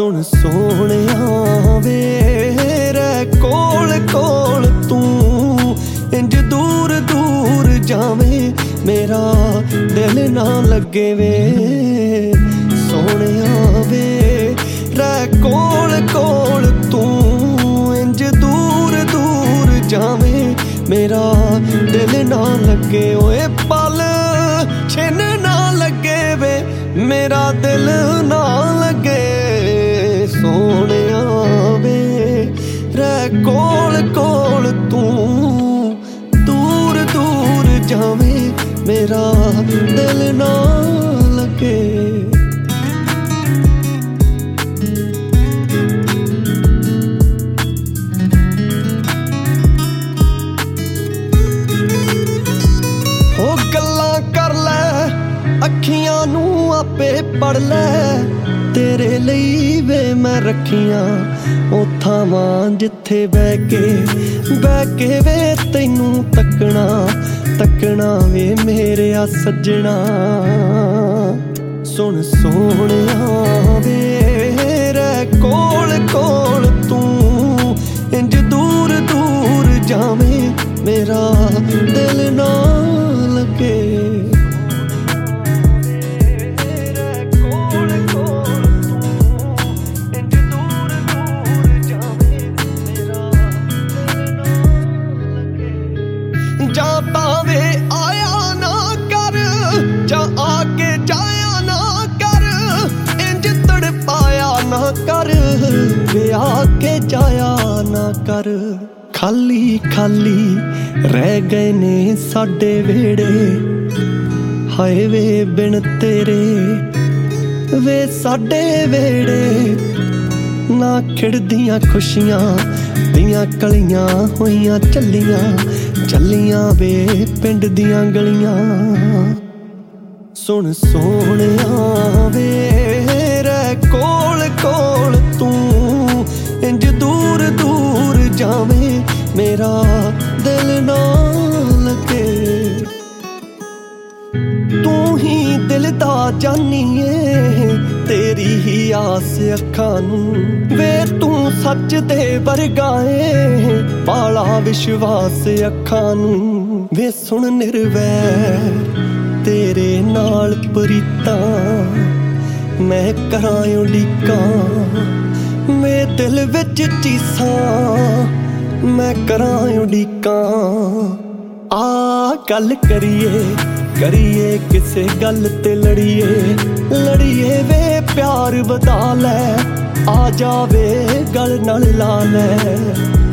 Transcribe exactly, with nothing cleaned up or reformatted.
सुन सोहणिया वे रह कोल कोल तू इंज दूर दूर जावे मेरा दिल ना लगे वे सोहणिया वे रह कोल कोल तू इंज दूर दूर जावे मेरा दिल ना लगे ओए पल छिन ना लगे वे मेरा दिल ना लगे सोहणिया वे रह कोल कोल तू दूर दूर जावे मेरा दिल ना लगे। हो गल्लां कर लै अखियां नू आपे पढ़ लै तेरे ਲਈ वे मैं रखियां ओ थावां जिथे बह के बह के वे तैनू तकना तकना वे मेरे आ सजना सुन सोहणिया वे रह कोल कोल तू इंज दूर दूर जावे मेरा दिल ना लगे। जाता वे आया ना कर जा आके जाया ना कर इंज तड़पाया ना कर वे आके जाया ना कर। खाली खाली रह गए ने साडे वेड़े हाय वे बिन तेरे वे साडे वेड़े ना खिड़दियां खुशियां दियां कलियां होइयां चलियां चलियां वे पिंड दियां गलियां सुन सोहणिया वे रह कोल कोल तू इंज दूर दूर जावे मेरा दिल ना लगे। तू ही दिल दा जानी है तेरी ही आस अखां नू वे तू सच दे वर्गाए पाला विश्वास अखां नू वे सुन निर्वैर तेरे नाल प्रीता मैं करां उड़ीकां मैं दिल विच चीसां मैं करां उड़ीकां आ गल करिए करिए किसे गल ते लड़िए लड़िए वे प्यार बता लै आ जावे गल नाल ला लै।